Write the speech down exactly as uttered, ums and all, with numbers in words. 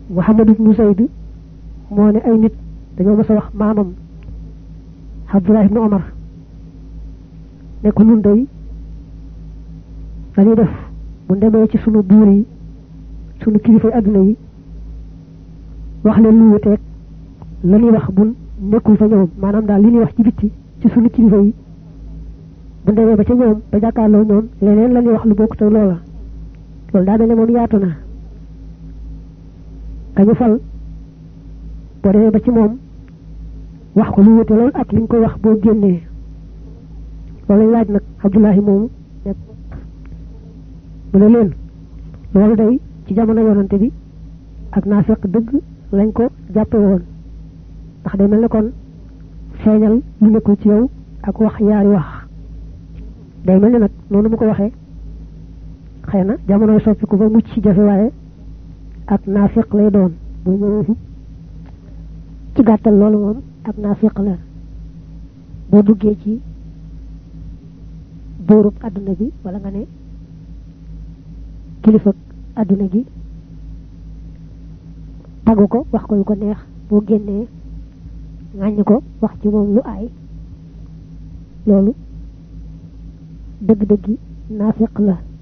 Muhammad ibn Zayd moo ne ay nit dañoo mësa wax maamam Abdullah ibn Omar ne ko nun day dañuy def bu demee ci sunu buur yi sunu kilifa àdduna yi wax leen lu wuteeg la ñuy wax bu nekkul fa ñoom maanaam daal li ñuy wax ci bitti ci sunu kilifa yi bu demee ba ca ñoom ba jàkkaarloo ñoom leneen la ñuy wax lu bokk te loola loolu daa mel ne moom yaatu na kañu fal boo demee ba ci moom wax ko lu wute loolu ak li nga koy wax boo génnee loolu laaj nag Abdullahi moomu nekk mu ne leen loolu day ci jamono yonante bi ak naafeq dëgg lañ ko jàppe woon ndax day mel ne kon feeñal lu nekkul ci yow ak wax yaari wax day mel ne nag noonu mu ko waxee xëy na jamonoy soppiku ba mucc ci jafe waaye ak naafeq lay doon bu ñëwee fi ci gàttal loolu moom ak naafeq la boo duggee ci buurub àdduna bi wala nga ne kilifa àdduna gi tagu ko wax ko lu ko neex boo génnee ŋàññ ko wax ci moom lu aay loolu dëgg-dëggi naafeq la